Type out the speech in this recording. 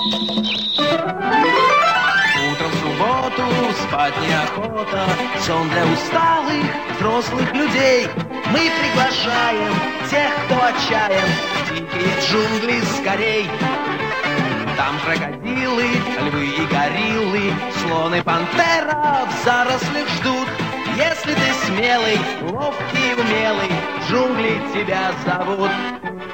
Утром в субботу спать неохота, сон для усталых взрослых людей. Мы приглашаем тех, кто отчаян, в дикие джунгли скорей. Там крокодилы, львы и гориллы, слон и пантера в зарослях ждут. Если ты смелый, ловкий и умелый, джунгли тебя зовут.